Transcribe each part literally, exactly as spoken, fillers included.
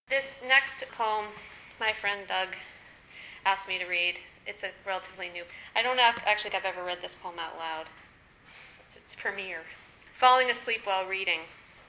This next poem, my friend Doug asked me to read. It's a relatively new. I don't actually think I've ever read this poem out loud. It's its premiere. Falling asleep while reading.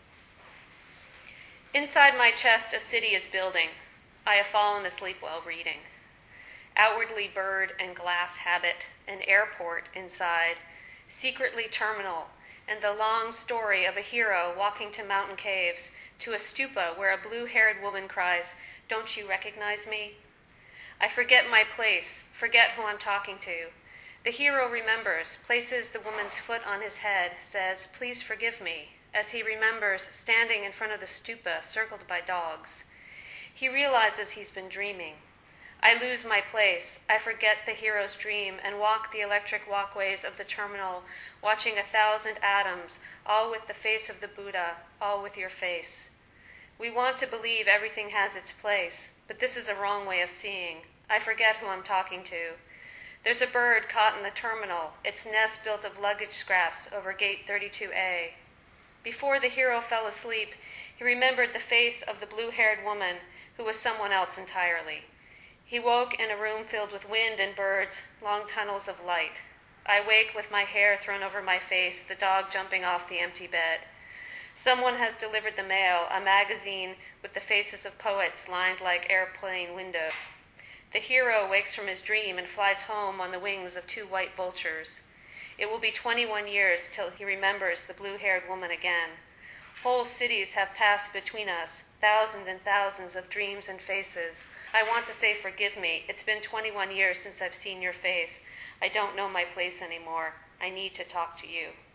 Inside my chest a city is building. I have fallen asleep while reading. Outwardly bird and glass habit, an airport inside, secretly terminal, and the long story of a hero walking to mountain caves, to a stupa where a blue-haired woman cries, "Don't you recognize me?" I forget my place, forget who I'm talking to. The hero remembers, places the woman's foot on his head, says, "Please forgive me," as he remembers standing in front of the stupa circled by dogs. He realizes he's been dreaming. I lose my place. I forget the hero's dream and walk the electric walkways of the terminal, watching a thousand atoms, all with the face of the Buddha, all with your face. We want to believe everything has its place, but this is a wrong way of seeing. I forget who I'm talking to. There's a bird caught in the terminal, its nest built of luggage scraps over gate thirty-two A. Before the hero fell asleep, he remembered the face of the blue-haired woman, who was someone else entirely. He woke in a room filled with wind and birds, long tunnels of light. I wake with my hair thrown over my face, the dog jumping off the empty bed. Someone has delivered the mail, a magazine with the faces of poets lined like airplane windows. The hero wakes from his dream and flies home on the wings of two white vultures. It will be twenty-one years till he remembers the blue-haired woman again. Whole cities have passed between us, thousands and thousands of dreams and faces. I want to say forgive me. It's been twenty-one years since I've seen your face. I don't know my place anymore. I need to talk to you.